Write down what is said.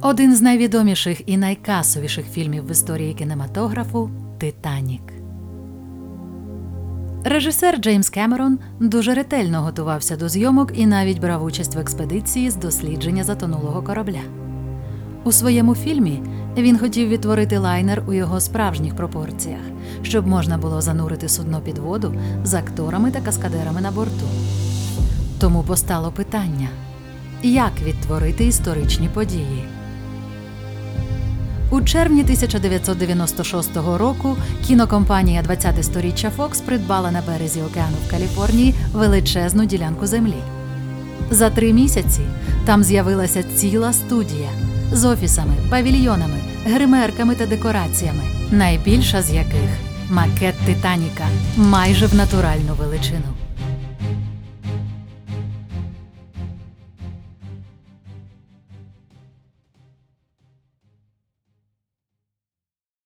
Один з найвідоміших і найкасовіших фільмів в історії кінематографу «Титанік». Режисер Джеймс Кемерон дуже ретельно готувався до зйомок і навіть брав участь в експедиції з дослідження затонулого корабля. У своєму фільмі він хотів відтворити лайнер у його справжніх пропорціях, щоб можна було занурити судно під воду з акторами та каскадерами на борту. Тому постало питання – як відтворити історичні події? У червні 1996 року кінокомпанія «20-те сторіччя Фокс» придбала на березі океану в Каліфорнії величезну ділянку землі. За 3 місяці там з'явилася ціла студія з офісами, павільйонами, гримерками та декораціями, найбільша з яких – макет «Титаніка» майже в натуральну величину.